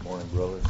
Morning, brothers.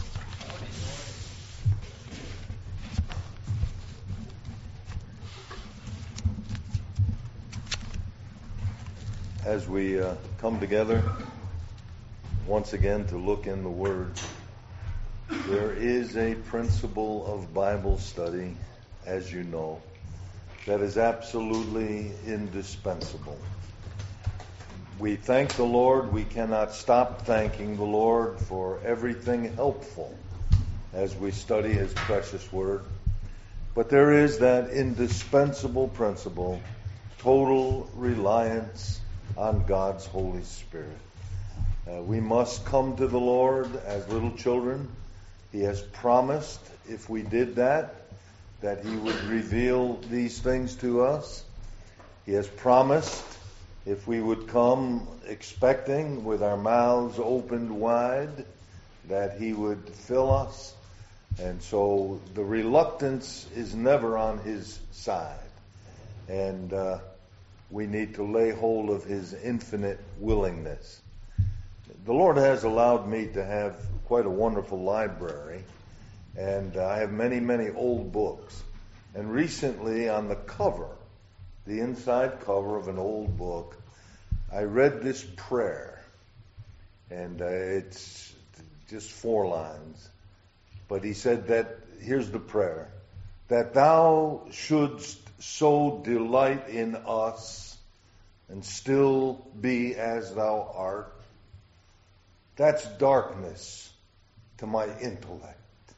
As we come together once again to look in the Word, there is a principle of Bible study, as you know, that is absolutely indispensable. We thank the Lord. We cannot stop thanking the Lord for everything helpful as we study His precious Word. But there is that indispensable principle, total reliance on God's Holy Spirit. We must come to the Lord as little children. He has promised, if we did that He would reveal these things to us. He has promised, if we would come expecting with our mouths opened wide, that He would fill us. And so the reluctance is never on His side. And we need to lay hold of His infinite willingness. The Lord has allowed me to have quite a wonderful library. And I have many, many old books. And recently on the cover, the inside cover of an old book, I read this prayer. And it's just 4 lines. But he said that, here's the prayer, that Thou shouldst so delight in us and still be as Thou art. That's darkness to my intellect.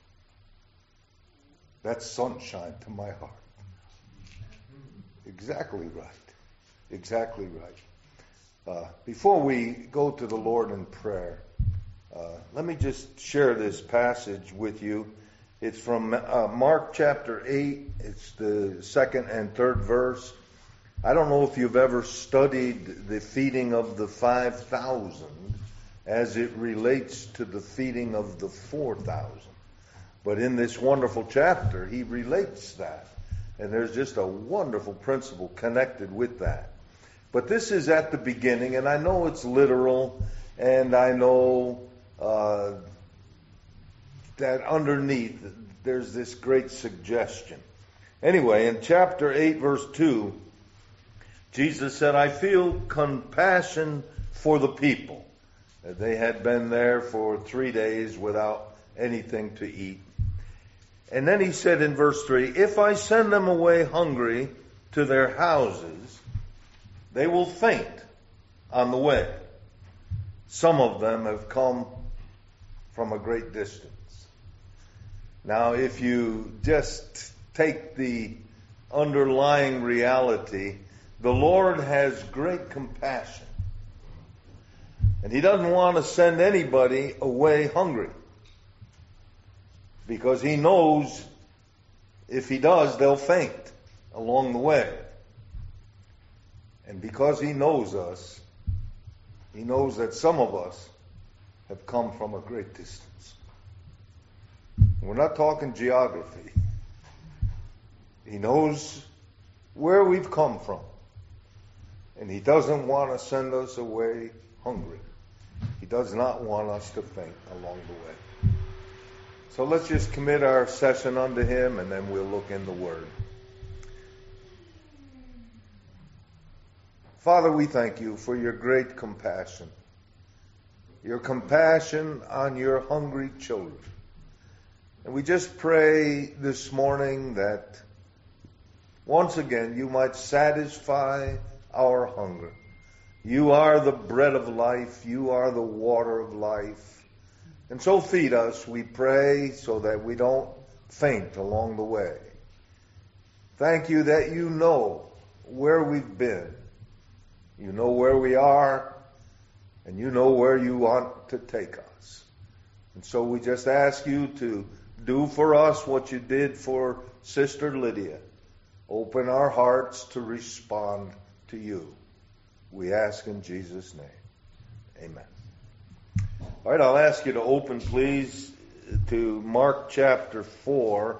That's sunshine to my heart. Exactly right. Exactly right. Before we go to the Lord in prayer, let me just share this passage with you. It's from Mark chapter 8. It's the 2nd and 3rd verse. I don't know if you've ever studied the feeding of the 5,000 as it relates to the feeding of the 4,000. But in this wonderful chapter, he relates that. And there's just a wonderful principle connected with that. But this is at the beginning, and I know it's literal, and I know that underneath there's this great suggestion. Anyway, in chapter 8, verse 2, Jesus said, I feel compassion for the people. They had been there for 3 days without anything to eat. And then he said in verse 3, if I send them away hungry to their houses, they will faint on the way. Some of them have come from a great distance. Now, if you just take the underlying reality, the Lord has great compassion. And He doesn't want to send anybody away hungry. Because He knows if He does, they'll faint along the way. And because He knows us, He knows that some of us have come from a great distance. We're not talking geography. He knows where we've come from. And He doesn't want to send us away hungry. He does not want us to faint along the way. So let's just commit our session unto Him, and then we'll look in the Word. Father, we thank You for Your great compassion. Your compassion on Your hungry children. And we just pray this morning that once again You might satisfy our hunger. You are the bread of life. You are the water of life. And so feed us, we pray, so that we don't faint along the way. Thank You that You know where we've been. You know where we are, and You know where You want to take us. And so we just ask You to do for us what You did for Sister Lydia. Open our hearts to respond to You. We ask in Jesus' name. Amen. All right, I'll ask you to open, please, to Mark chapter 4.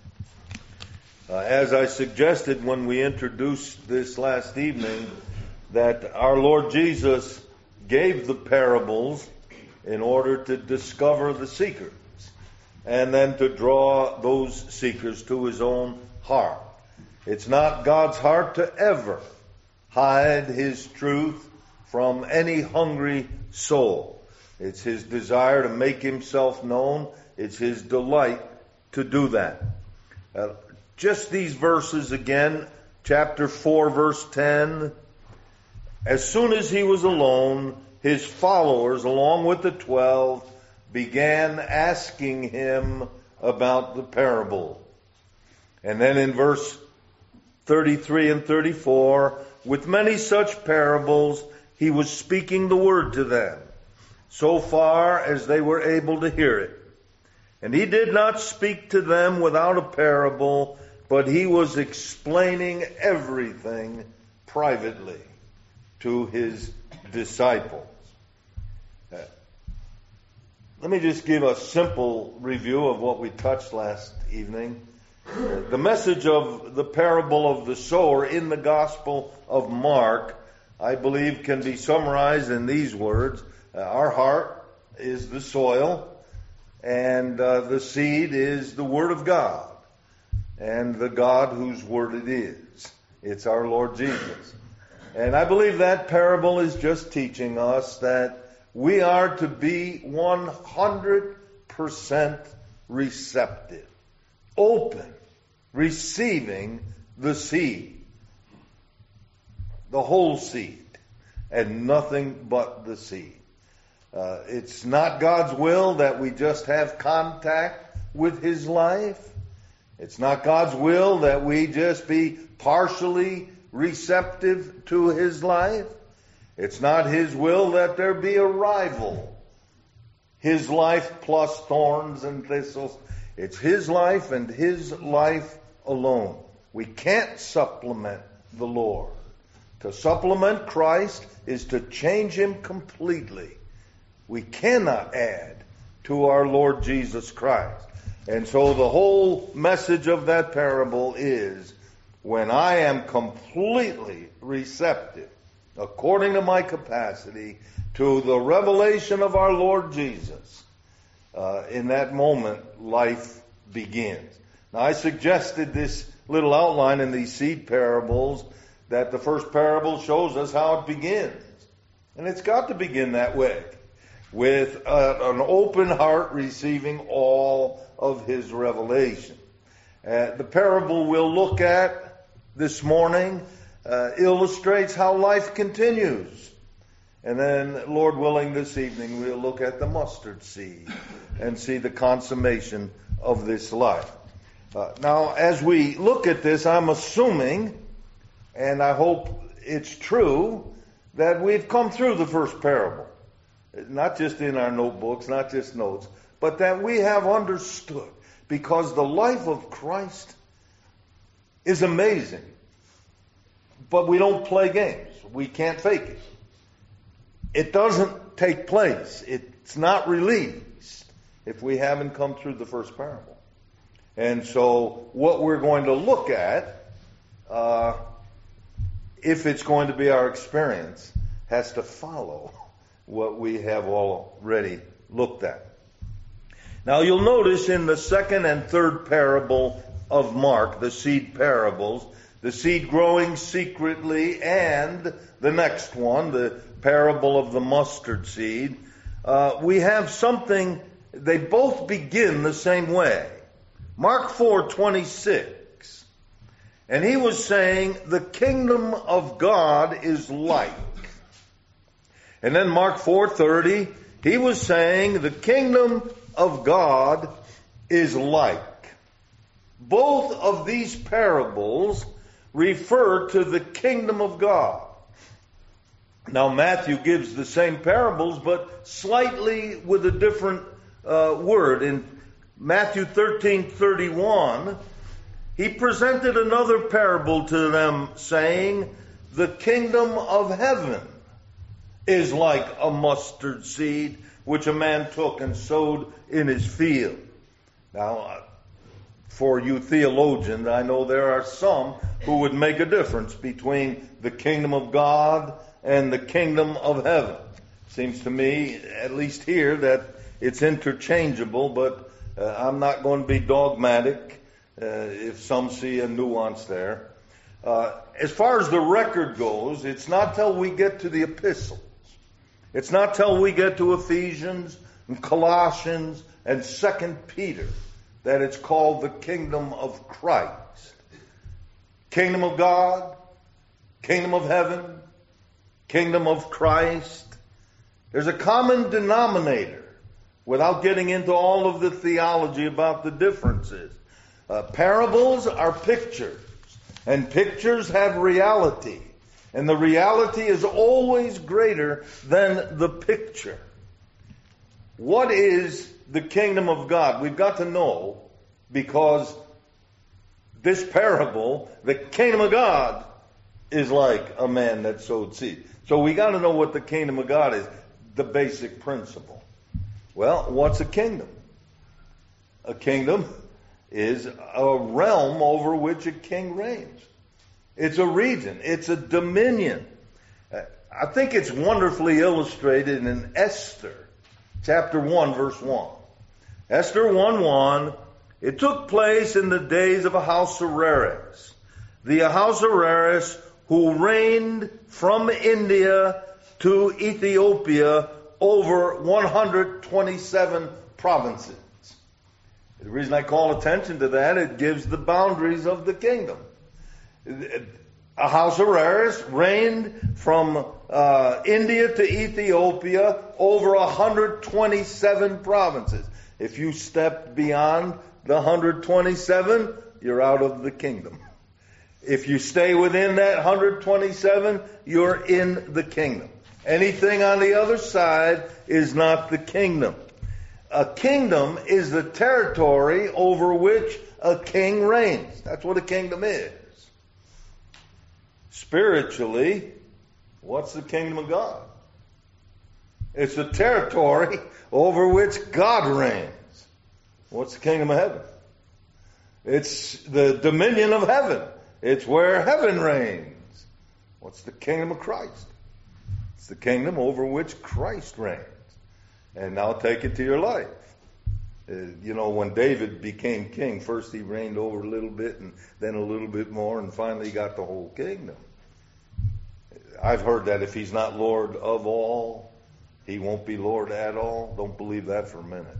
As I suggested when we introduced this last evening, that our Lord Jesus gave the parables in order to discover the seekers and then to draw those seekers to his own heart. It's not God's heart to ever hide his truth from any hungry soul. It's his desire to make himself known. It's his delight to do that. Just these verses again, chapter 4, verse 10. As soon as he was alone, his followers, along with the 12, began asking him about the parable. And then in verse 33 and 34, with many such parables, he was speaking the word to them, so far as they were able to hear it. And he did not speak to them without a parable, but he was explaining everything privately to his disciples. Let me just give a simple review of what we touched last evening. The message of the parable of the sower in the Gospel of Mark, I believe, can be summarized in these words. Our heart is the soil, and the seed is the Word of God, and the God whose Word it is. It's our Lord Jesus. And I believe that parable is just teaching us that we are to be 100% receptive, open, receiving the seed, the whole seed, and nothing but the seed. It's not God's will that we just have contact with his life. It's not God's will that we just be partially receptive to his life. It's not his will that there be a rival. His life plus thorns and thistles. It's his life and his life alone. We can't supplement the Lord. To supplement Christ is to change him completely. We cannot add to our Lord Jesus Christ. And so the whole message of that parable is, when I am completely receptive, according to my capacity, to the revelation of our Lord Jesus, in that moment, life begins. Now, I suggested this little outline in these seed parables, that the first parable shows us how it begins. And it's got to begin that way, with an open heart receiving all of his revelation. The parable we'll look at this morning illustrates how life continues. And then, Lord willing, this evening we'll look at the mustard seed and see the consummation of this life. Now, as we look at this, I'm assuming, and I hope it's true, that we've come through the first parable. Not just in our notebooks, not just notes, but that we have understood. Because the life of Christ is amazing. But we don't play games. We can't fake it. It doesn't take place. It's not released if we haven't come through the first parable. And so what we're going to look at, if it's going to be our experience, has to follow what we have already looked at. Now you'll notice in the second and third parable of Mark, the seed parables, the seed growing secretly, and the next one, the parable of the mustard seed, we have something, they both begin the same way. Mark 4:26. And he was saying, the kingdom of God is like. And then Mark 4:30, he was saying, the kingdom of God is like. Both of these parables refer to the kingdom of God. Now Matthew gives the same parables, but slightly with a different word. In Matthew 13:31, he presented another parable to them, saying, the kingdom of heaven is like a mustard seed, which a man took and sowed in his field. Now, for you theologians, I know there are some who would make a difference between the kingdom of God and the kingdom of heaven. Seems to me, at least here, that it's interchangeable, but I'm not going to be dogmatic if some see a nuance there. As far as the record goes, it's not till we get to the epistles. It's not till we get to Ephesians and Colossians and 2 Peter that it's called the kingdom of Christ. Kingdom of God, kingdom of heaven, kingdom of Christ. There's a common denominator without getting into all of the theology about the differences. Parables are pictures, and pictures have reality. And the reality is always greater than the picture. What is the kingdom of God? We've got to know, because this parable, the kingdom of God is like a man that sowed seed. So we got to know what the kingdom of God is, the basic principle. Well, what's a kingdom? A kingdom is a realm over which a king reigns. It's a region. It's a dominion. I think it's wonderfully illustrated in Esther, chapter 1, verse 1. Esther 1:1, it took place in the days of Ahasuerus, the Ahasuerus who reigned from India to Ethiopia over 127 provinces. The reason I call attention to that, it gives the boundaries of the kingdom. Ahasuerus reigned from India to Ethiopia over 127 provinces. If you step beyond the 127, you're out of the kingdom. If you stay within that 127, you're in the kingdom. Anything on the other side is not the kingdom. A kingdom is the territory over which a king reigns. That's what a kingdom is. Spiritually, what's the kingdom of God? It's the territory over which God reigns. What's the kingdom of heaven? It's the dominion of heaven. It's where heaven reigns. What's the kingdom of Christ? It's the kingdom over which Christ reigns. And now take it to your life. When David became king, first he reigned over a little bit and then a little bit more, and finally got the whole kingdom. I've heard that if he's not Lord of all, he won't be Lord at all. Don't believe that for a minute.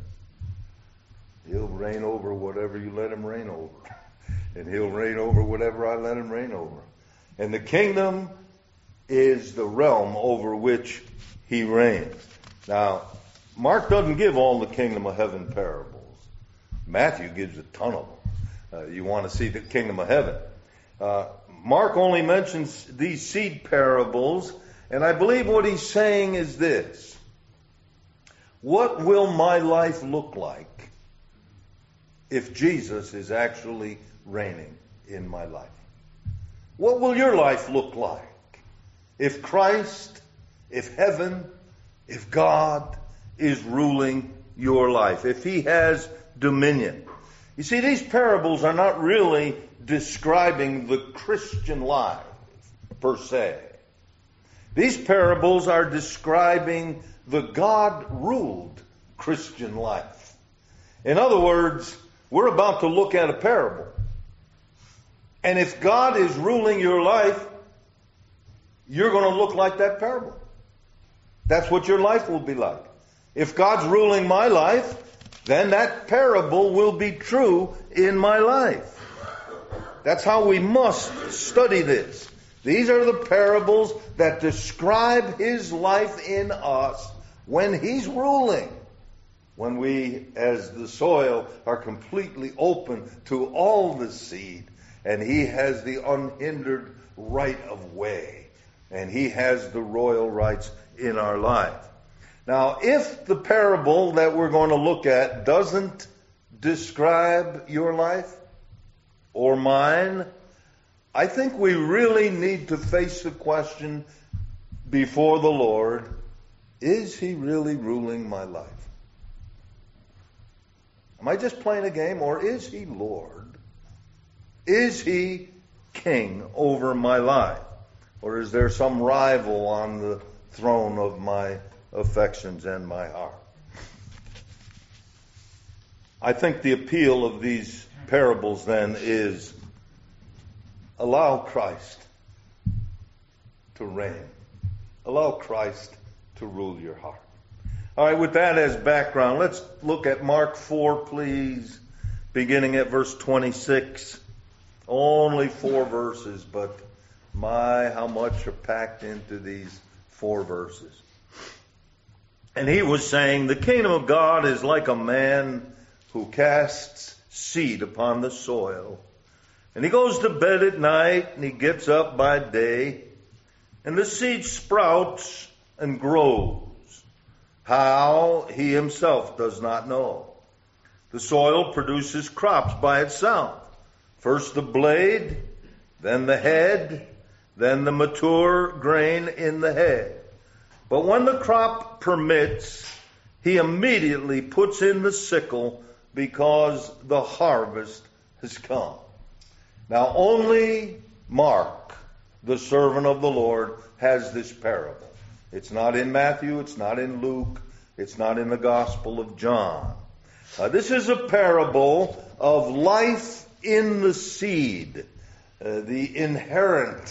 He'll reign over whatever you let him reign over. And he'll reign over whatever I let him reign over. And the kingdom is the realm over which he reigns. Now, Mark doesn't give all the kingdom of heaven parables. Matthew gives a ton of them. You want to see the kingdom of heaven. Mark only mentions these seed parables, and I believe what he's saying is this. What will my life look like if Jesus is actually reigning in my life? What will your life look like if Christ, if heaven, if God is ruling your life, if he has dominion? You see, these parables are not really describing the Christian life per se. These parables are describing the God-ruled Christian life. In other words, we're about to look at a parable. And if God is ruling your life, you're going to look like that parable. That's what your life will be like. If God's ruling my life, then that parable will be true in my life. That's how we must study this. These are the parables that describe his life in us when he's ruling. When we, as the soil, are completely open to all the seed, and he has the unhindered right of way, and he has the royal rights in our life. Now, if the parable that we're going to look at doesn't describe your life or mine, I think we really need to face the question before the Lord, is he really ruling my life? Am I just playing a game, or is he Lord? Is he king over my life? Or is there some rival on the throne of my affections and my heart. I think the appeal of these parables then is allow Christ to reign. Allow Christ to rule your heart. All right, with that as background, let's look at Mark 4, please, beginning at verse 26. Only 4 verses, but my, how much are packed into these 4 verses. And he was saying, the kingdom of God is like a man who casts seed upon the soil. And he goes to bed at night, and he gets up by day, and the seed sprouts and grows. How, he himself does not know. The soil produces crops by itself. First the blade, then the head, then the mature grain in the head. But when the crop permits, he immediately puts in the sickle because the harvest has come. Now only Mark, the servant of the Lord, has this parable. It's not in Matthew, it's not in Luke, it's not in the Gospel of John. This is a parable of life in the seed, the inherent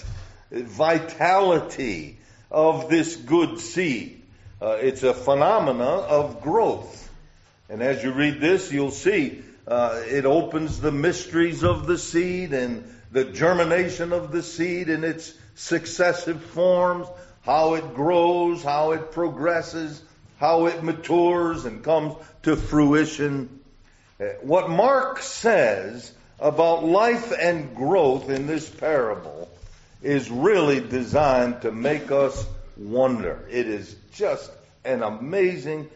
vitality of this good seed. It's a phenomena of growth. And as you read this, you'll see it opens the mysteries of the seed and the germination of the seed in its successive forms, how it grows, how it progresses, how it matures and comes to fruition. What Mark says about life and growth in this parable is really designed to make us wonder. It is just an amazing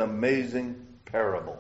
parable.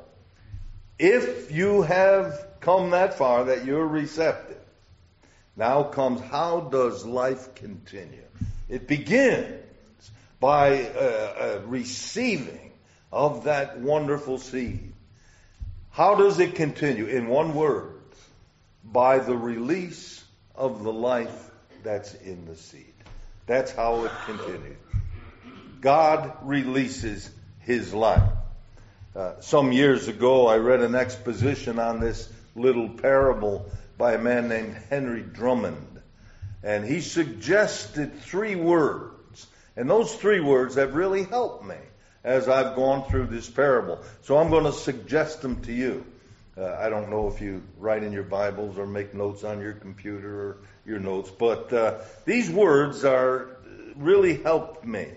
If you have come that far that you're receptive, now comes how does life continue? It begins by receiving of that wonderful seed. How does it continue? In one word, by the release of the life that's in the seed. That's how it continues. God releases his life. Some years ago, I read an exposition on this little parable by a man named Henry Drummond. And he suggested 3 words. And those 3 words have really helped me as I've gone through this parable. So I'm going to suggest them to you. I don't know if you write in your Bibles or make notes on your computer or your notes, but these words are really helped me.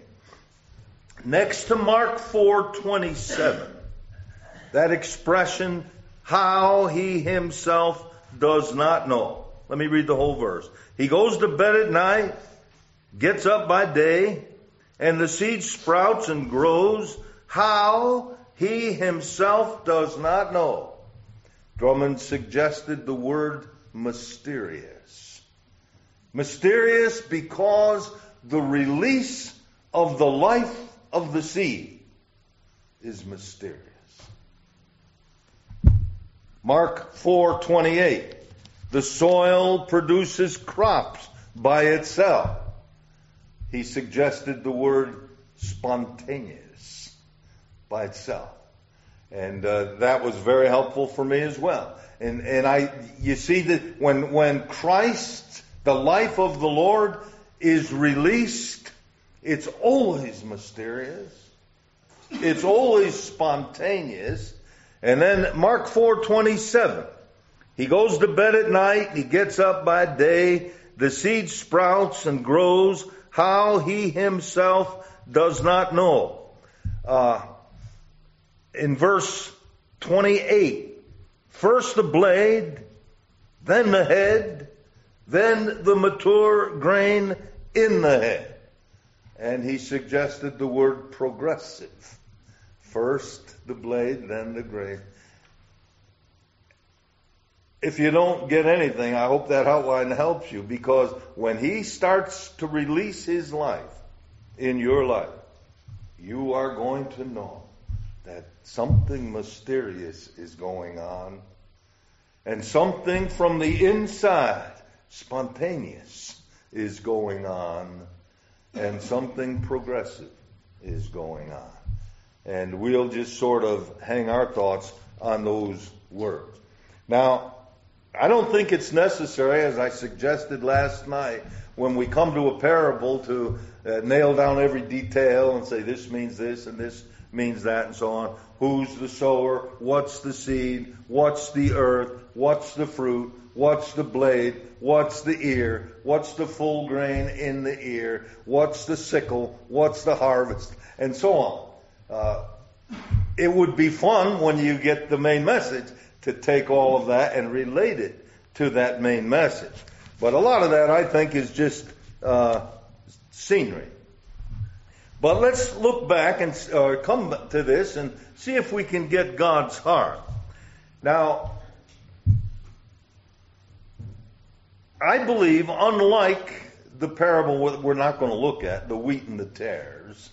Next to Mark 4:27, that expression, how he himself does not know. Let me read the whole verse. He goes to bed at night, gets up by day, and the seed sprouts and grows. How he himself does not know. Drummond suggested the word mysterious. Mysterious because the release of the life of the seed is mysterious. Mark 4:28. The soil produces crops by itself. He suggested the word spontaneous, by itself. And that was very helpful for me as well. And you see that when Christ, the life of the Lord, is released, it's always mysterious. It's always spontaneous. And then Mark 4:27. He goes to bed at night, he gets up by day, the seed sprouts and grows. How he himself does not know. In verse 28, first the blade, then the head, then the mature grain in the head. And he suggested the word progressive. First the blade, then the grain. If you don't get anything, I hope that outline helps you, because when he starts to release his life in your life, you are going to know that something mysterious is going on, and something from the inside, spontaneous, is going on, and something progressive is going on. And we'll just sort of hang our thoughts on those words. Now, I don't think it's necessary, as I suggested last night, when we come to a parable to nail down every detail and say this means this and this means that and so on. Who's the sower? What's the seed? What's the earth? What's the fruit? What's the blade? What's the ear? What's the full grain in the ear? What's the sickle? What's the harvest? And so on. It would be fun when you get the main message to take all of that and relate it to that main message. But a lot of that, I think, is just scenery. But let's look back and come to this and see if we can get God's heart. Now, I believe, unlike the parable we're not going to look at, the wheat and the tares,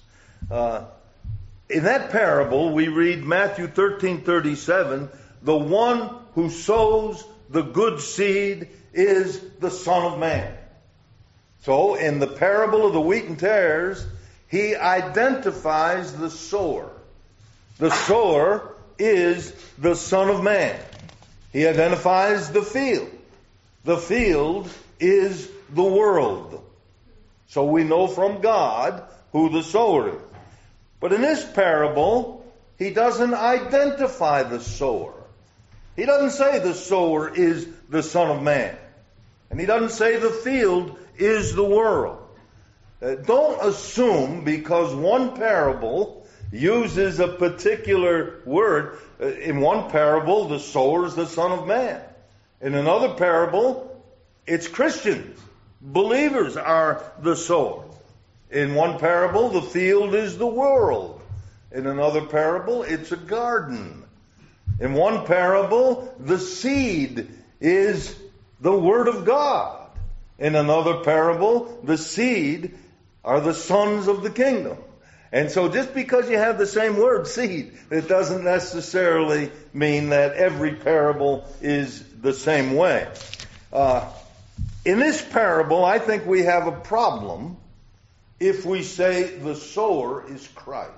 in that parable we read Matthew 13:37, the one who sows the good seed is the Son of Man. So, in the parable of the wheat and tares, he identifies the sower. The sower is the Son of Man. He identifies the field. The field is the world. So we know from God who the sower is. But in this parable, he doesn't identify the sower. He doesn't say the sower is the Son of Man. And he doesn't say the field is the world. Don't assume because one parable uses a particular word. In one parable, the sower is the Son of Man. In another parable, it's Christians. Believers are the sower. In one parable, the field is the world. In another parable, it's a garden. In one parable, the seed is the Word of God. In another parable, the seed are the sons of the kingdom. And so just because you have the same word, seed, it doesn't necessarily mean that every parable is the same way. In this parable, I think we have a problem if we say the sower is Christ.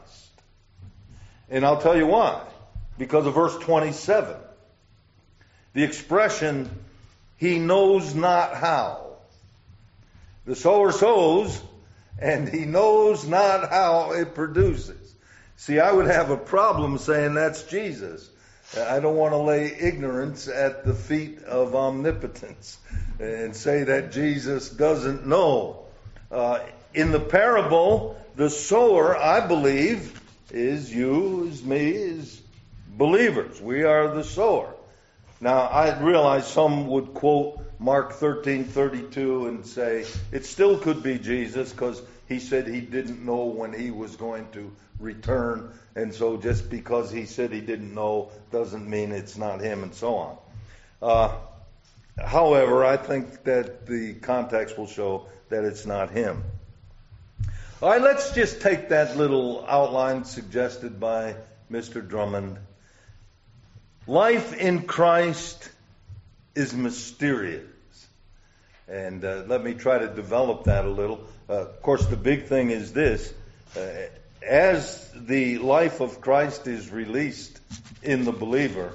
And I'll tell you why. Because of verse 27. The expression, he knows not how. The sower sows, and he knows not how it produces. See, I would have a problem saying that's Jesus. I don't want to lay ignorance at the feet of omnipotence and say that Jesus doesn't know. In the parable, the sower, I believe, is you, is me, is believers. We are the sower. Now, I realize some would quote Mark 13:32 and say it still could be Jesus because he said he didn't know when he was going to return, and so just because he said he didn't know doesn't mean it's not him, and so on. However, I think that the context will show that it's not him. All right, let's just take that little outline suggested by Mr. Drummond. Life in Christ is mysterious. And let me try to develop that a little. Of course, the big thing is this. As the life of Christ is released in the believer,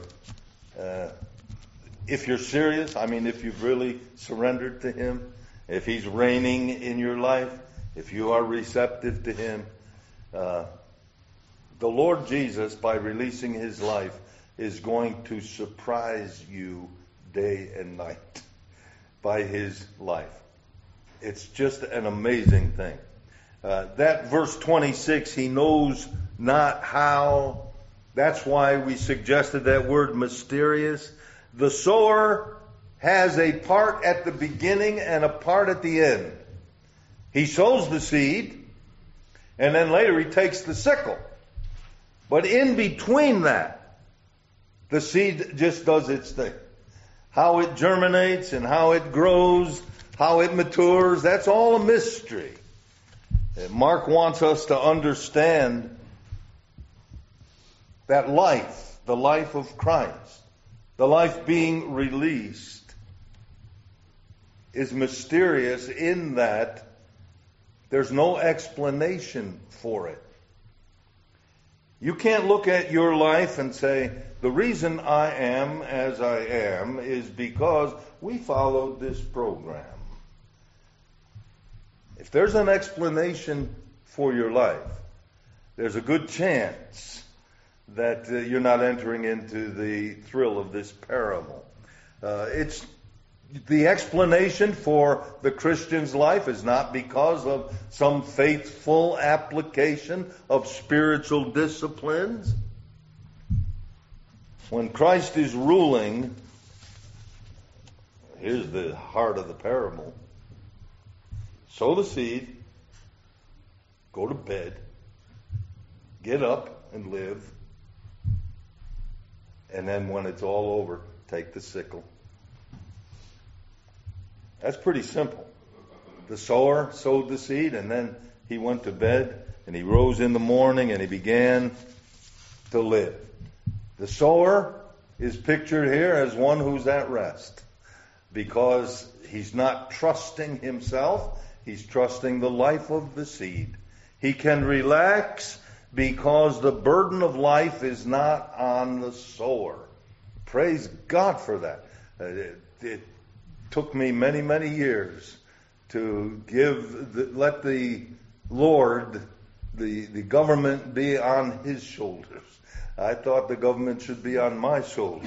if you're serious, if you've really surrendered to Him, if He's reigning in your life, if you are receptive to Him, the Lord Jesus, by releasing His life, is going to surprise you day and night by His life. It's just an amazing thing. That verse 26, he knows not how. That's why we suggested that word mysterious. The sower has a part at the beginning and a part at the end. He sows the seed, and then later he takes the sickle. But in between that, the seed just does its thing. How it germinates and how it grows, how it matures, that's all a mystery. Mark wants us to understand that life, the life of Christ, the life being released, is mysterious in that there's no explanation for it. You can't look at your life and say, the reason I am as I am is because we followed this program. If there's an explanation for your life, there's a good chance that you're not entering into the thrill of this parable. It's the explanation for the Christian's life is not because of some faithful application of spiritual disciplines. When Christ is ruling, here's the heart of the parable. Sow the seed, go to bed, get up and live, and then when it's all over, take the sickle. That's pretty simple. The sower sowed the seed, and then he went to bed, and he rose in the morning, and he began to live. The sower is pictured here as one who's at rest, because he's not trusting himself, he's trusting the life of the seed. He can relax because the burden of life is not on the sower. Praise God for that. It took me many, many years to let the Lord, the government be on his shoulders. I thought the government should be on my shoulders.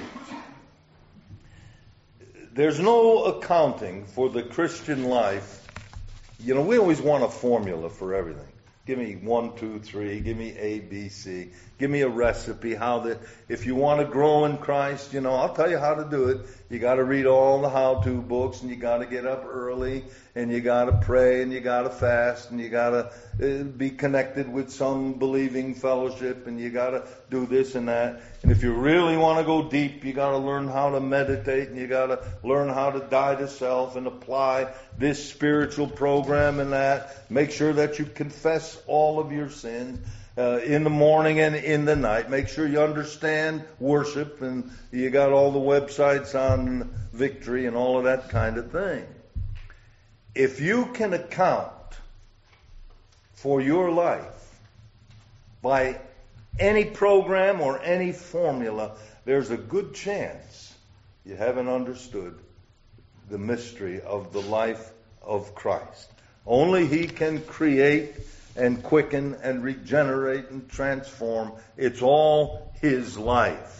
There's no accounting for the Christian life. You know, we always want a formula for everything. Give me 1, 2, 3. Give me A, B, C. Give me a recipe. If you want to grow in Christ, I'll tell you how to do it. You got to read all the how-to books, and you got to get up early, and you got to pray, and you got to fast, and you got to be connected with some believing fellowship, and you got to do this and that. And if you really want to go deep, you got to learn how to meditate, and you got to learn how to die to self and apply this spiritual program and that. Make sure that you confess all of your sins in the morning and in the night. Make sure you understand worship, and you got all the websites on victory and all of that kind of thing. If you can account for your life by any program or any formula, there's a good chance you haven't understood the mystery of the life of Christ. Only He can create and quicken and regenerate and transform. It's all His life.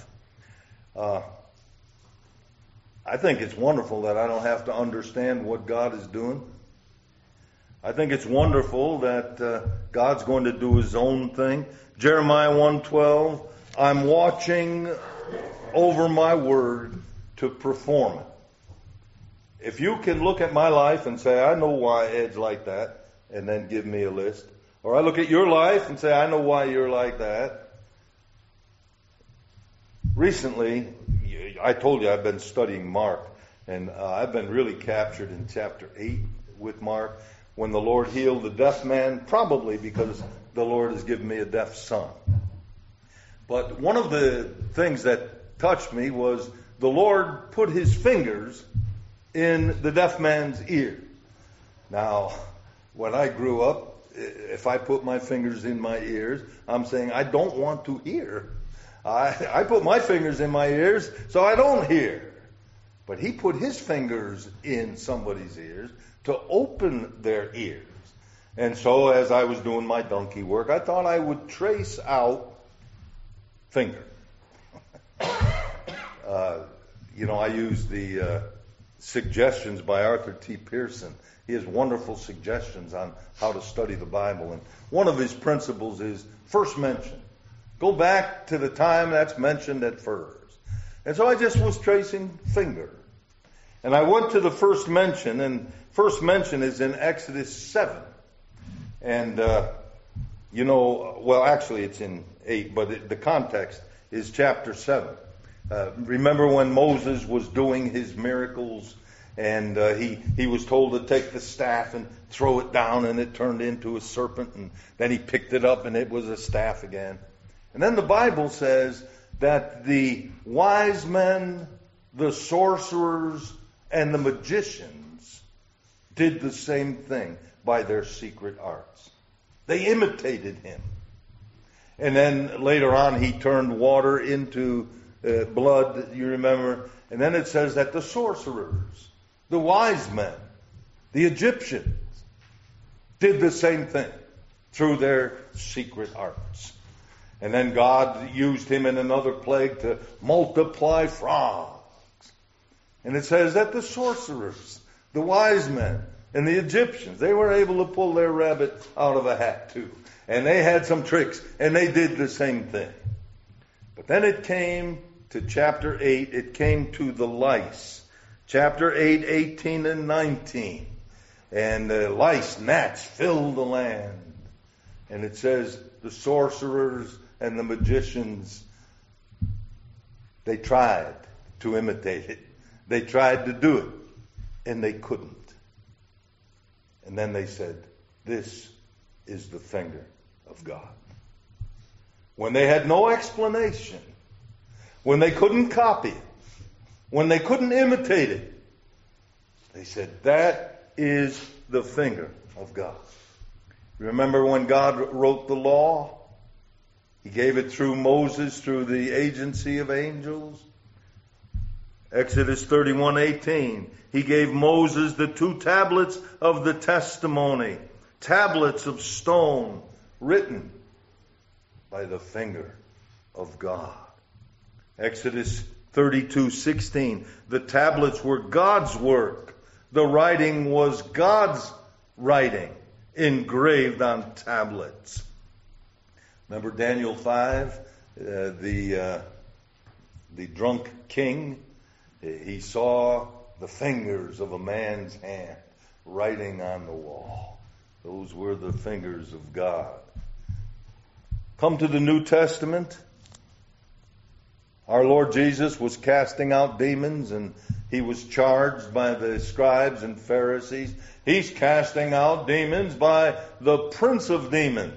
I think it's wonderful that I don't have to understand what God is doing. I think it's wonderful that God's going to do His own thing. Jeremiah 1:12, I'm watching over my word to perform it. If you can look at my life and say, I know why Ed's like that, and then give me a list. Or I look at your life and say, I know why you're like that. Recently, I told you I've been studying Mark, and I've been really captured in chapter 8 with Mark, when the Lord healed the deaf man, probably because the Lord has given me a deaf son. But one of the things that touched me was the Lord put His fingers in the deaf man's ear. Now, when I grew up, if I put my fingers in my ears, I'm saying I don't want to hear. I put my fingers in my ears so I don't hear. But He put His fingers in somebody's ears to open their ears. And so as I was doing my donkey work, I thought I would trace out finger. I used the suggestions by Arthur T. Pearson. He has wonderful suggestions on how to study the Bible. And one of his principles is first mention. Go back to the time that's mentioned at first. And so I just was tracing finger. And I went to the first mention, and first mention is in Exodus 7. And, actually it's in 8, but the context is chapter 7. Remember when Moses was doing his miracles, and he was told to take the staff and throw it down, and it turned into a serpent, and then he picked it up, and it was a staff again. And then the Bible says that the wise men, the sorcerers, and the magicians did the same thing by their secret arts. They imitated him. And then later on, he turned water into blood, you remember. And then it says that the sorcerers, the wise men, the Egyptians, did the same thing through their secret arts. And then God used him in another plague to multiply frogs. And it says that the sorcerers, the wise men, and the Egyptians, they were able to pull their rabbit out of a hat too. And they had some tricks, and they did the same thing. But then it came to chapter 8, it came to the lice. Chapter 8, 18 and 19. And lice, gnats, filled the land. And it says the sorcerers and the magicians, they tried to imitate it. They tried to do it, and they couldn't. And then they said, this is the finger of God. When they had no explanation, when they couldn't copy it, when they couldn't imitate it, they said, that is the finger of God. Remember when God wrote the law? He gave it through Moses, through the agency of angels. Exodus 31:18. He gave Moses the 2 tablets of the testimony, tablets of stone, written by the finger of God. Exodus 32:16. The tablets were God's work. The writing was God's writing, engraved on tablets. Remember Daniel 5, the drunk king? He saw the fingers of a man's hand writing on the wall. Those were the fingers of God. Come to the New Testament. Our Lord Jesus was casting out demons, and he was charged by the scribes and Pharisees. He's casting out demons by the prince of demons.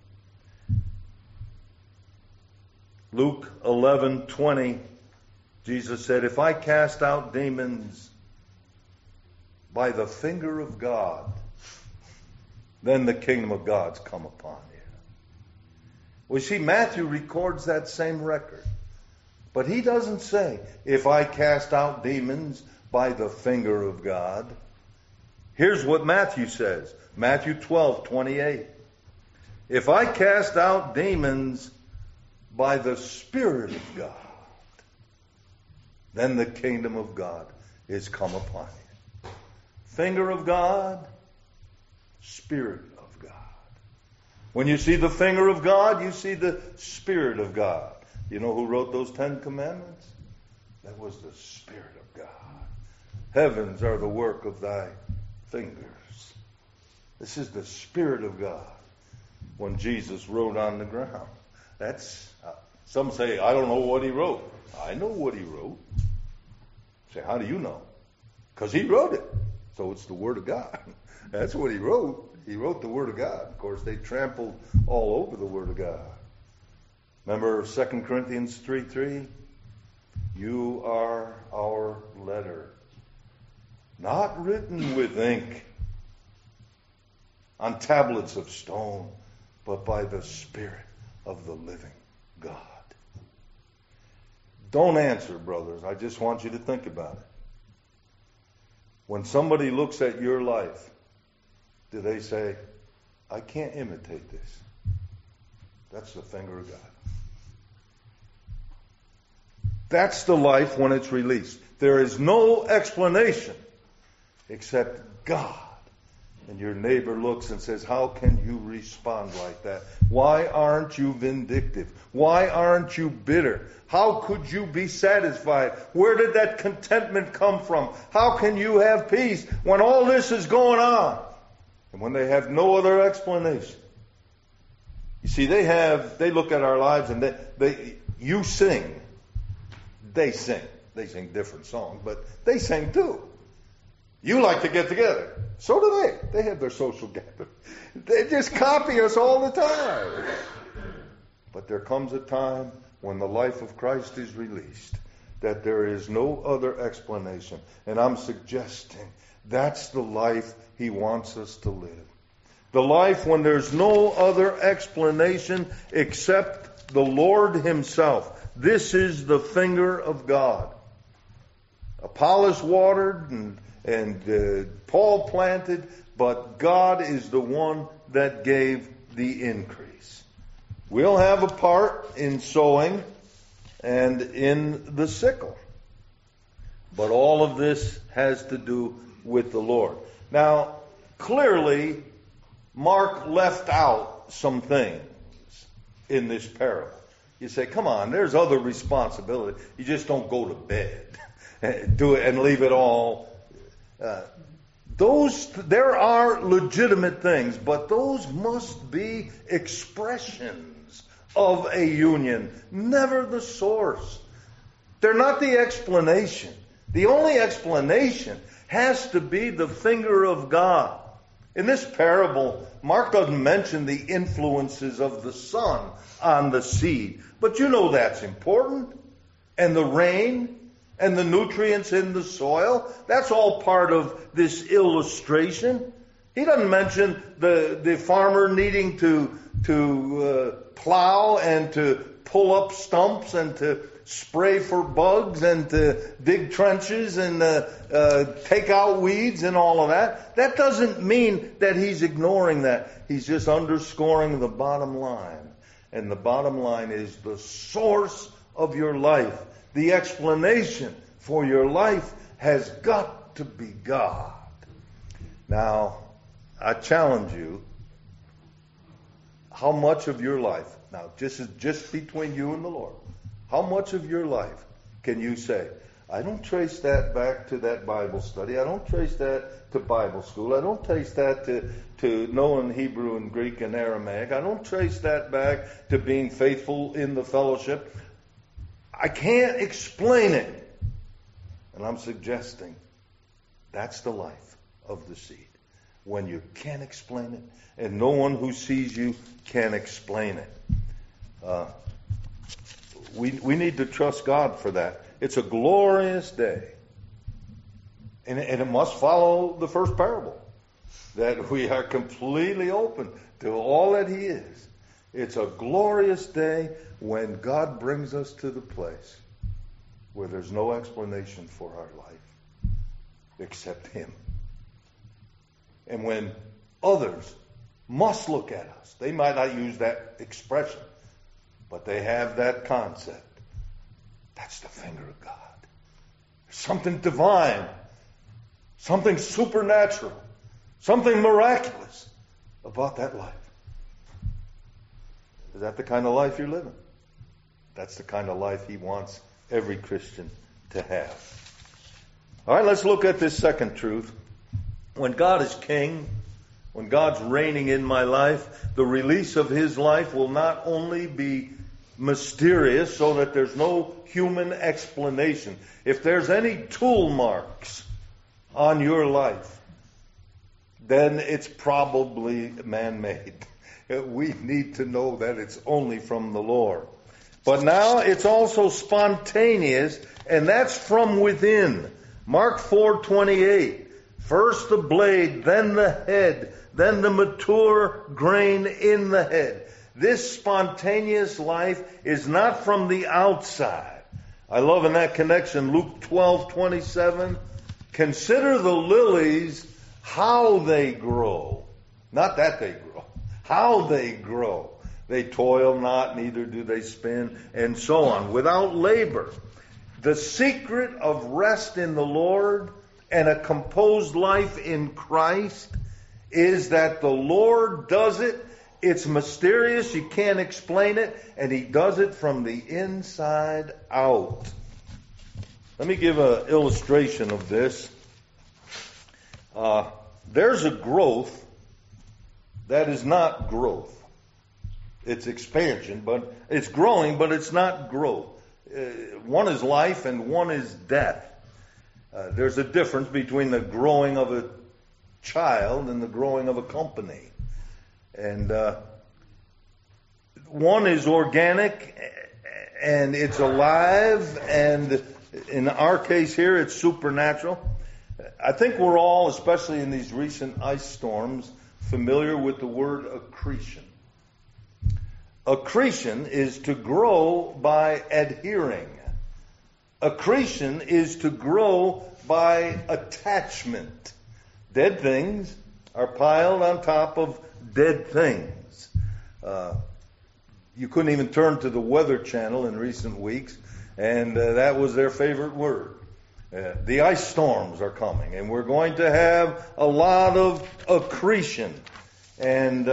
Luke 11:20, Jesus said, if I cast out demons by the finger of God, then the kingdom of God's come upon you. Well, see, Matthew records that same record. But he doesn't say, if I cast out demons by the finger of God. Here's what Matthew says. Matthew 12:28. If I cast out demons by the Spirit of God, then the kingdom of God is come upon you. Finger of God, Spirit of God. When you see the finger of God, you see the Spirit of God. You know who wrote those 10 commandments? That was the Spirit of God. Heavens are the work of thy fingers. This is the Spirit of God. When Jesus wrote on the ground. That's, some say, I don't know what he wrote. I know what he wrote. Say, how do you know? Because he wrote it. So it's the Word of God. That's what he wrote. He wrote the Word of God. Of course, they trampled all over the Word of God. Remember 2 Corinthians 3:3? You are our letter, not written with ink on tablets of stone, but by the Spirit of the living God. Don't answer, brothers. I just want you to think about it. When somebody looks at your life, do they say, I can't imitate this? That's the finger of God. That's the life when it's released. There is no explanation except God. And your neighbor looks and says, how can you respond like that? Why aren't you vindictive? Why aren't you bitter? How could you be satisfied? Where did that contentment come from? How can you have peace when all this is going on? And when they have no other explanation. You see, they look at our lives and you sing. They sing. They sing different songs, but they sing too. You like to get together. So do they. They have their social gathering. They just copy us all the time. But there comes a time when the life of Christ is released that there is no other explanation. And I'm suggesting that's the life he wants us to live. The life when there's no other explanation except the Lord himself. This is the finger of God. Apollos watered and Paul planted, but God is the one that gave the increase. We'll have a part in sowing and in the sickle. But all of this has to do with the Lord. Now, clearly, Mark left out some things in this parable. You say, come on, there's other responsibility. You just don't go to bed, do it and leave it all. There are legitimate things, but those must be expressions of a union, never the source. They're not the explanation. The only explanation has to be the finger of God. In this parable, Mark doesn't mention the influences of the sun on the seed. But you know that's important. And the rain and the nutrients in the soil, that's all part of this illustration. He doesn't mention the farmer needing to plow and to pull up stumps and to spray for bugs and to dig trenches and take out weeds and all of that. That doesn't mean that he's ignoring that. He's just underscoring the bottom line. And the bottom line is the source of your life. The explanation for your life has got to be God. Now, I challenge you, how much of your life, now just between you and the Lord, how much of your life can you say, I don't trace that back to that Bible study. I don't trace that to Bible school. I don't trace that to knowing Hebrew and Greek and Aramaic. I don't trace that back to being faithful in the fellowship. I can't explain it. And I'm suggesting that's the life of the seed. When you can't explain it, and no one who sees you can explain it. We need to trust God for that. It's a glorious day. And it must follow the first parable. That we are completely open to all that He is. It's a glorious day when God brings us to the place where there's no explanation for our life except Him. And when others must look at us, they might not use that expression, but they have that concept. That's the finger of God. There's something divine, something supernatural, something miraculous about that life. Is that the kind of life you're living? That's the kind of life He wants every Christian to have. All right, let's look at this second truth. When God is king, when God's reigning in my life, the release of His life will not only be mysterious so that there's no human explanation. If there's any tool marks on your life, then it's probably man-made. We need to know that it's only from the Lord. But now it's also spontaneous, and that's from within. Mark 4:28. First the blade, then the head, then the mature grain in the head. This spontaneous life is not from the outside. I love in that connection Luke 12:27. Consider the lilies, how they grow. Not that they grow. How they grow. They toil not, neither do they spin, and so on, without labor. The secret of rest in the Lord and a composed life in Christ is that the Lord does it. It's mysterious, you can't explain it, and He does it from the inside out. Let me give an illustration of this. There's a growth that is not growth. It's expansion, but it's growing, but it's not growth. One is life and one is death. There's a difference between the growing of a child and the growing of a company. And one is organic and it's alive, and in our case here, it's supernatural. I think we're all, especially in these recent ice storms, familiar with the word accretion? Accretion is to grow by adhering. Accretion is to grow by attachment. Dead things are piled on top of dead things. You couldn't even turn to the Weather Channel in recent weeks, and that was their favorite word. The ice storms are coming, and we're going to have a lot of accretion. And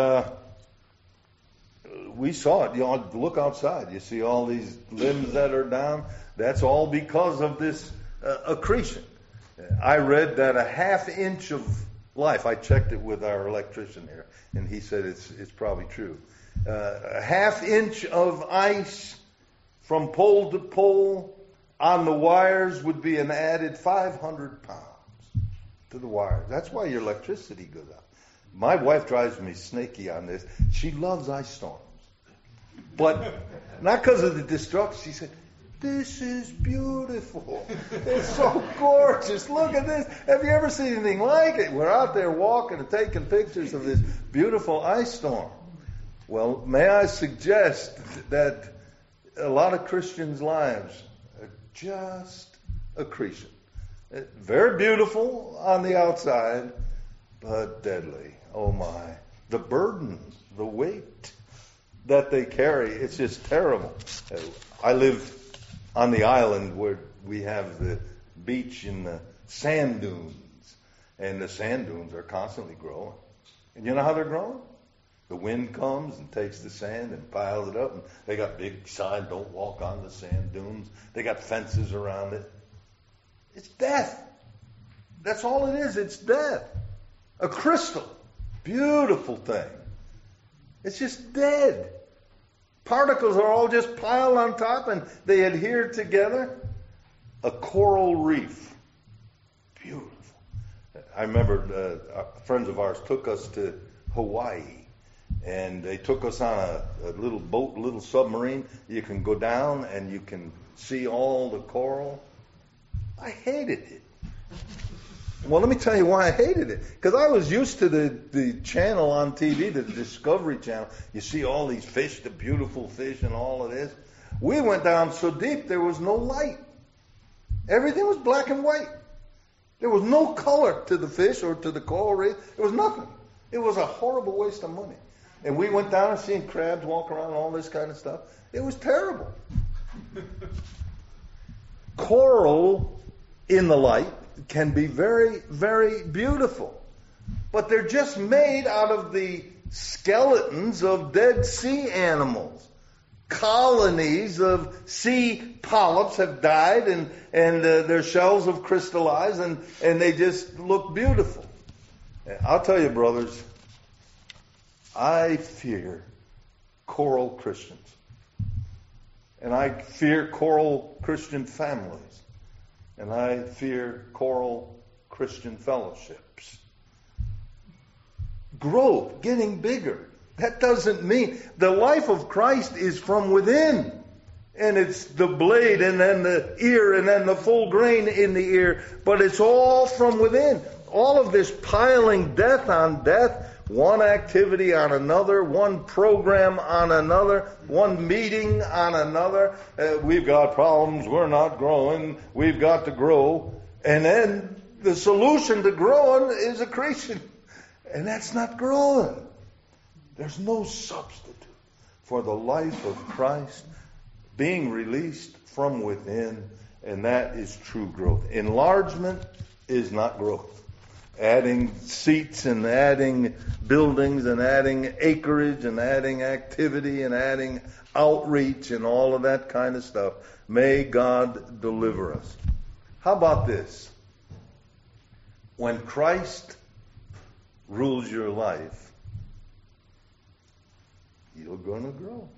we saw it. You know, look outside. You see all these limbs that are down. That's all because of this accretion. I read that a ½ inch of life, I checked it with our electrician here, and he said it's probably true. A ½ inch of ice from pole to pole on the wires would be an added 500 pounds to the wires. That's why your electricity goes out. My wife drives me snaky on this. She loves ice storms. But not because of the destruction. She said, "This is beautiful. It's so gorgeous. Look at this. Have you ever seen anything like it?" We're out there walking and taking pictures of this beautiful ice storm. Well, may I suggest that a lot of Christians' lives are just accretion. Very beautiful on the outside, but deadly. Oh my. The burden, the weight that they carry, it's just terrible. I live on the island where we have the beach and the sand dunes. And the sand dunes are constantly growing. And you know how they're growing? The wind comes and takes the sand and piles it up. And they got big signs, "Don't walk on the sand dunes." They got fences around it. It's death. That's all it is. It's death. A crystal. Beautiful thing. It's just dead. Particles are all just piled on top and they adhere together. A coral reef. Beautiful. I remember friends of ours took us to Hawaii. And they took us on a little boat, little submarine. You can go down and you can see all the coral. I hated it. Well, let me tell you why I hated it. Because I was used to the channel on TV, the Discovery Channel. You see all these fish, the beautiful fish and all of this. We went down so deep there was no light. Everything was black and white. There was no color to the fish or to the coral reef. There was nothing. It was a horrible waste of money. And we went down and seen crabs walk around and all this kind of stuff. It was terrible. Coral in the light can be very, very beautiful. But they're just made out of the skeletons of dead sea animals. Colonies of sea polyps have died and their shells have crystallized and they just look beautiful. I'll tell you, brothers, I fear coral Christians. And I fear coral Christian families. And I fear coral Christian fellowships. Growth, getting bigger. That doesn't mean the life of Christ is from within. And it's the blade and then the ear and then the full grain in the ear. But it's all from within. All of this piling death on death, one activity on another, one program on another, one meeting on another. We've got problems, we're not growing, we've got to grow. And then the solution to growing is accretion. And that's not growing. There's no substitute for the life of Christ being released from within, and that is true growth. Enlargement is not growth. Adding seats and adding buildings and adding acreage and adding activity and adding outreach and all of that kind of stuff. May God deliver us. How about this? When Christ rules your life, you're going to grow.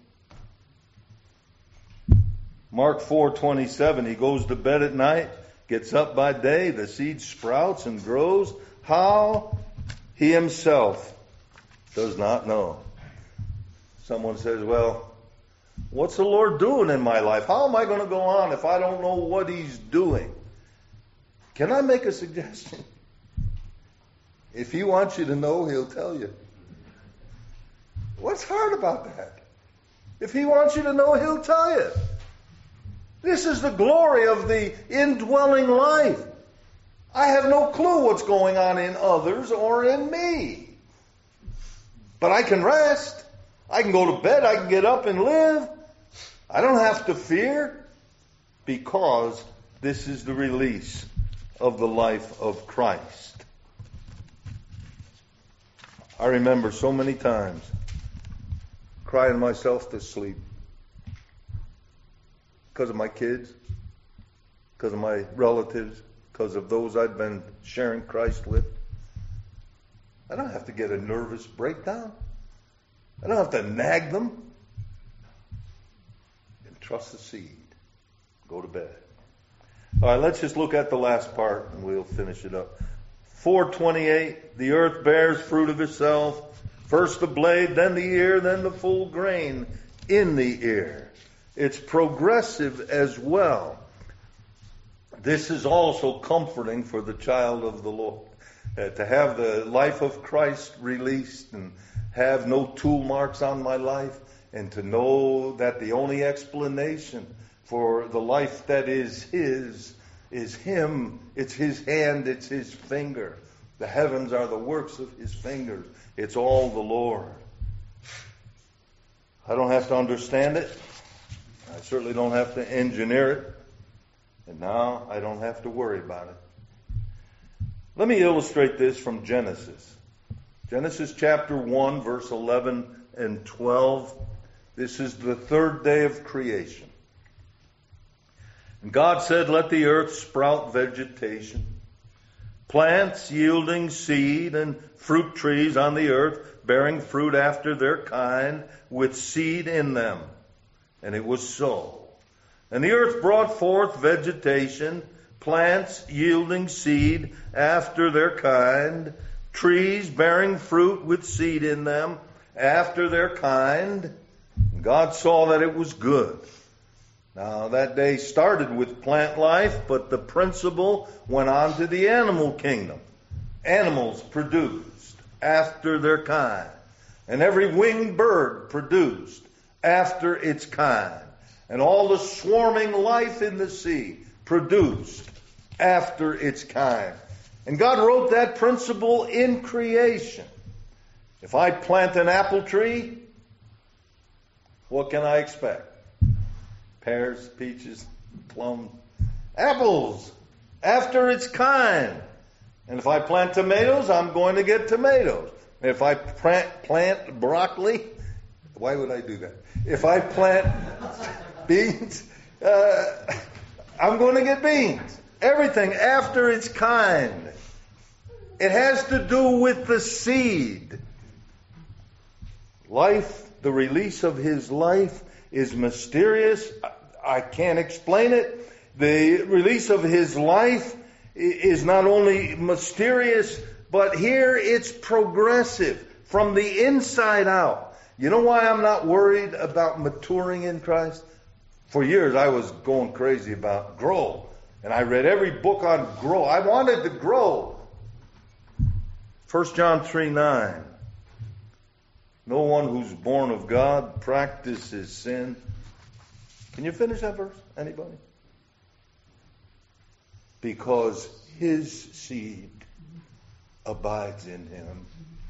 Mark 4:27, he goes to bed at night, gets up by day, the seed sprouts and grows. How? He himself does not know. Someone says, well, what's the Lord doing in my life? How am I going to go on if I don't know what he's doing? Can I make a suggestion? If he wants you to know, he'll tell you. What's hard about that? If he wants you to know, he'll tell you. This is the glory of the indwelling life. I have no clue what's going on in others or in me. But I can rest. I can go to bed. I can get up and live. I don't have to fear, because this is the release of the life of Christ. I remember so many times crying myself to sleep because of my kids, because of my relatives, because of those I've been sharing Christ with. I don't have to get a nervous breakdown. I don't have to nag them. And trust the seed. Go to bed. All right, let's just look at the last part and we'll finish it up. 4:28, the earth bears fruit of itself. First the blade, then the ear, then the full grain in the ear. It's progressive as well. This is also comforting for the child of the Lord. To have the life of Christ released and have no tool marks on my life, and to know that the only explanation for the life that is His is Him. It's His hand, it's His finger. The heavens are the works of His fingers. It's all the Lord. I don't have to understand it. I certainly don't have to engineer it. And now I don't have to worry about it. Let me illustrate this from Genesis. Genesis chapter 1, verse 11 and 12. This is the third day of creation. And God said, "Let the earth sprout vegetation, plants yielding seed, and fruit trees on the earth, bearing fruit after their kind, with seed in them." And it was so. And the earth brought forth vegetation, plants yielding seed after their kind, trees bearing fruit with seed in them after their kind. And God saw that it was good. Now that day started with plant life, but the principle went on to the animal kingdom. Animals produced after their kind, and every winged bird produced after its kind. And all the swarming life in the sea produced after its kind. And God wrote that principle in creation. If I plant an apple tree, what can I expect? Pears, peaches, plums, apples after its kind. And if I plant tomatoes, I'm going to get tomatoes. If I plant broccoli, why would I do that? If I plant beans, I'm going to get beans. Everything after its kind. It has to do with the seed. Life, the release of His life is mysterious. I can't explain it. The release of His life is not only mysterious, but here it's progressive from the inside out. You know why I'm not worried about maturing in Christ? For years I was going crazy about grow. And I read every book on grow. I wanted to grow. 1 John 3:9. No one who's born of God practices sin. Can you finish that verse? Anybody? Because his seed abides in him.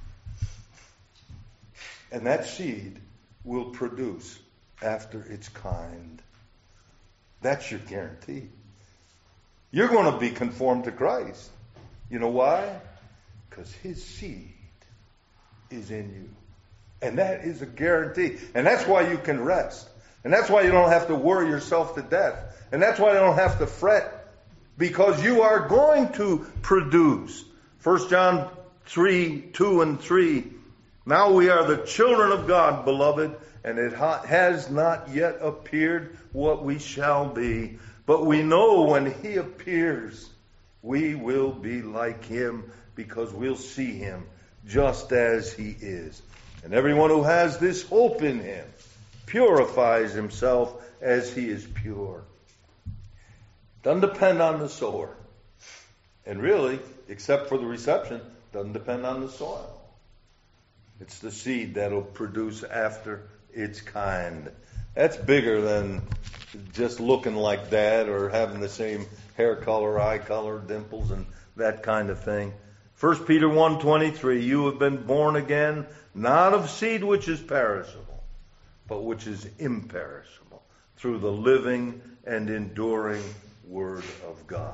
And that seed will produce after its kind. That's your guarantee. You're going to be conformed to Christ. You know why? Because his seed is in you. And that is a guarantee. And that's why you can rest. And that's why you don't have to worry yourself to death. And that's why you don't have to fret. Because you are going to produce. 1 John 3:2 and 3. Now we are the children of God, beloved, and it has not yet appeared what we shall be. But we know when he appears, we will be like him, because we'll see him just as he is. And everyone who has this hope in him purifies himself as he is pure. Doesn't depend on the sower. And really, except for the reception, doesn't depend on the soil. It's the seed that'll produce after its kind. That's bigger than just looking like that or having the same hair color, eye color, dimples, and that kind of thing. 1 Peter 1:23, you have been born again, not of seed which is perishable, but which is imperishable, through the living and enduring Word of God.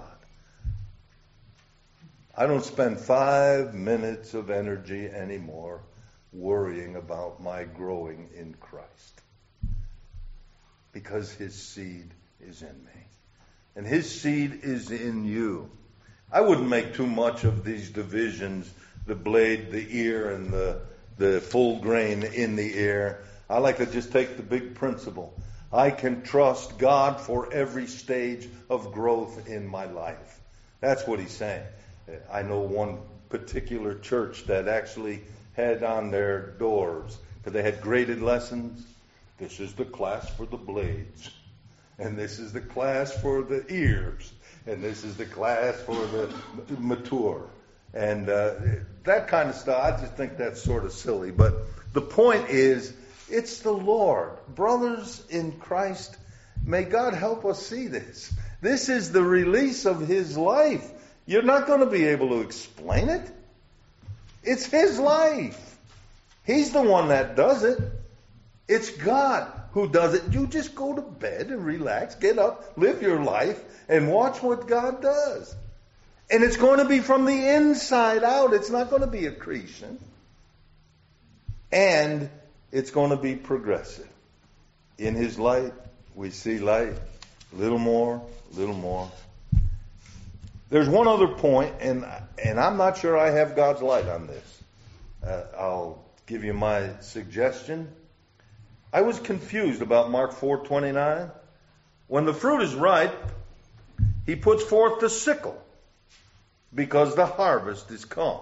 I don't spend 5 minutes of energy anymore worrying about my growing in Christ, because His seed is in me. And His seed is in you. I wouldn't make too much of these divisions, the blade, the ear, and the full grain in the ear. I like to just take the big principle. I can trust God for every stage of growth in my life. That's what he's saying. I know one particular church that actually had on their doors, because they had graded lessons. This is the class for the blades, and this is the class for the ears, and this is the class for the mature. And that kind of stuff, I just think that's sort of silly. But the point is, it's the Lord. Brothers in Christ, may God help us see this. This is the release of His life. You're not going to be able to explain it. It's His life. He's the one that does it. It's God who does it. You just go to bed and relax, get up, live your life, and watch what God does. And it's going to be from the inside out. It's not going to be accretion. And it's going to be progressive. In His light, we see light. A little more, a little more. There's one other point, and I'm not sure I have God's light on this. I'll give you my suggestion. I was confused about Mark 4:29. When the fruit is ripe, He puts forth the sickle, because the harvest is come.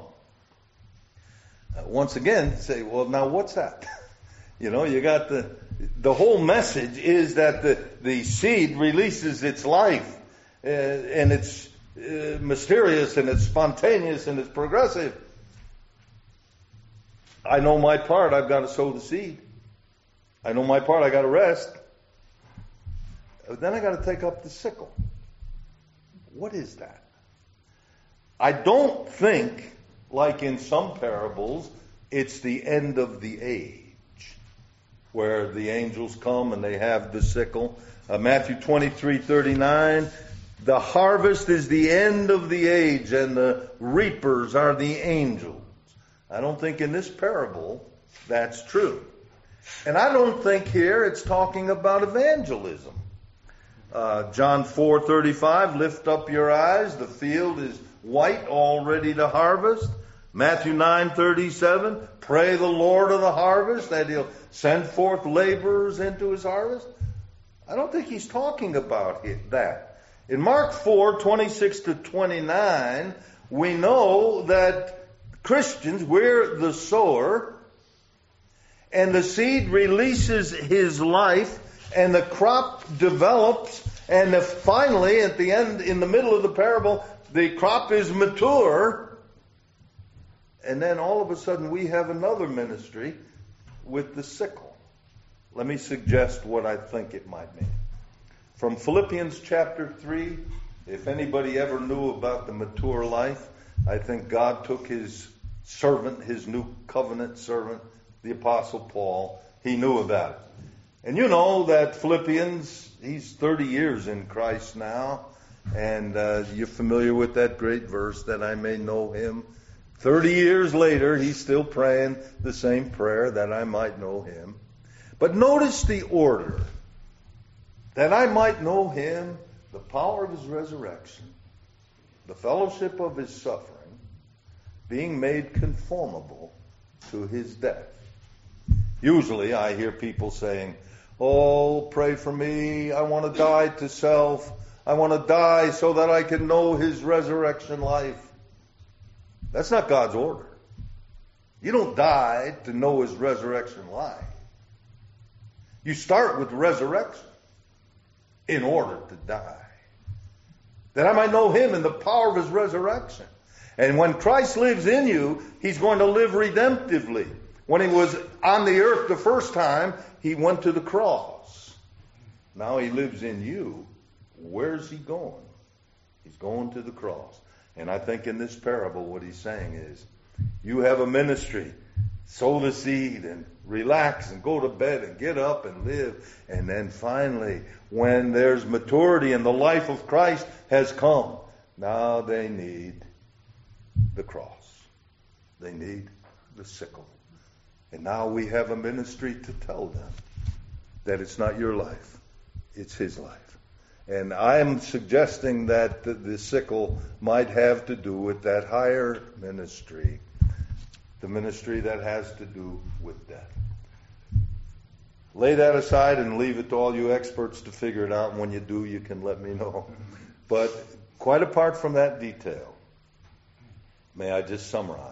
Once again, say, well, now what's that? You know, you got the whole message is that the seed releases its life, and it's mysterious, and it's spontaneous, and it's progressive. I know my part. I've got to sow the seed. I know my part. I got to rest. Then I got to take up the sickle. What is that? I don't think, like in some parables, it's the end of the age, where the angels come and they have the sickle. Matthew 23:39, the harvest is the end of the age, and the reapers are the angels. I don't think in this parable that's true. And I don't think here it's talking about evangelism. John 4:35, lift up your eyes, the field is white, all ready to harvest. Matthew 9:37, pray the Lord of the harvest that He'll send forth laborers into His harvest. I don't think he's talking about that. In Mark 4:26-29, we know that Christians, we're the sower, and the seed releases his life, and the crop develops, and finally, at the end, in the middle of the parable, the crop is mature, and then all of a sudden we have another ministry with the sickle. Let me suggest what I think it might mean. From Philippians chapter 3, if anybody ever knew about the mature life, I think God took His servant, His new covenant servant, the Apostle Paul. He knew about it. And you know that Philippians, he's 30 years in Christ now, and you're familiar with that great verse, that I may know Him. 30 years later, he's still praying the same prayer, that I might know Him. But notice the order. That I might know Him, the power of His resurrection, the fellowship of His suffering, being made conformable to His death. Usually I hear people saying, oh, pray for me, I want to die to self, I want to die so that I can know His resurrection life. That's not God's order. You don't die to know His resurrection life. You start with resurrection in order to die, that I might know Him in the power of His resurrection. And when Christ lives in you, He's going to live redemptively. When he was on the earth the first time, he went to the cross. Now he lives in you. Where's he going? He's going to the cross. And I think in this parable what he's saying is, you have a ministry. Sow the seed and relax and go to bed and get up and live. And then finally, when there's maturity and the life of Christ has come, now they need the cross. They need the sickle. And now we have a ministry to tell them that it's not your life, it's his life. And I'm suggesting that the sickle might have to do with that higher ministry, the ministry that has to do with death. Lay that aside and leave it to all you experts to figure it out. And when you do, you can let me know. But quite apart from that detail, may I just summarize?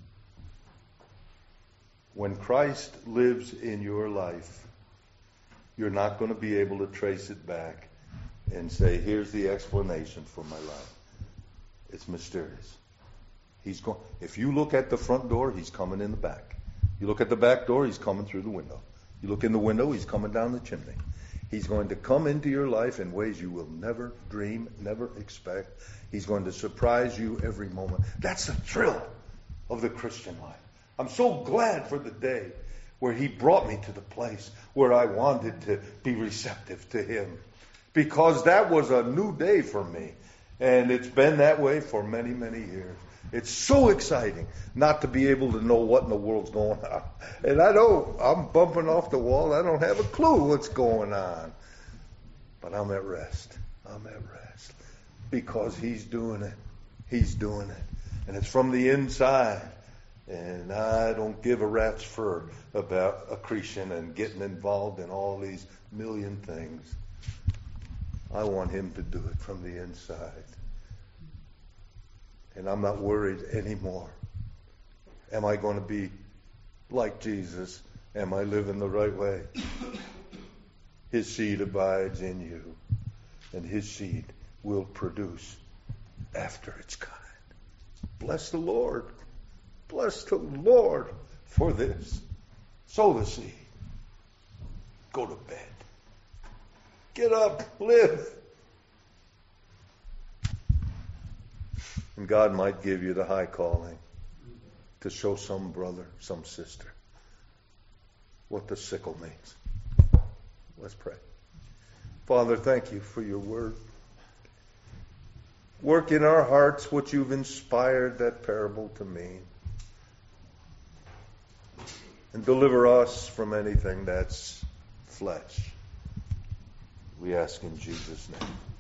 When Christ lives in your life, you're not going to be able to trace it back and say, here's the explanation for my life. It's mysterious. If you look at the front door, he's coming in the back. You look at the back door, he's coming through the window. You look in the window, he's coming down the chimney. He's going to come into your life in ways you will never dream, never expect. He's going to surprise you every moment. That's the thrill of the Christian life. I'm so glad for the day where he brought me to the place where I wanted to be receptive to him. Because that was a new day for me. And it's been that way for many, many years. It's so exciting not to be able to know what in the world's going on. And I know I'm bumping off the wall. I don't have a clue what's going on. But I'm at rest. I'm at rest. Because he's doing it. He's doing it. And it's from the inside. And I don't give a rat's fur about accretion and getting involved in all these million things. I want him to do it from the inside. And I'm not worried anymore. Am I going to be like Jesus? Am I living the right way? His seed abides in you. And his seed will produce after its kind. Bless the Lord. Bless the Lord for this. Sow the seed. Go to bed. Get up, live. And God might give you the high calling to show some brother, some sister, what the sickle means. Let's pray. Father, thank you for your word. Work in our hearts what you've inspired that parable to mean. And deliver us from anything that's flesh. We ask in Jesus' name.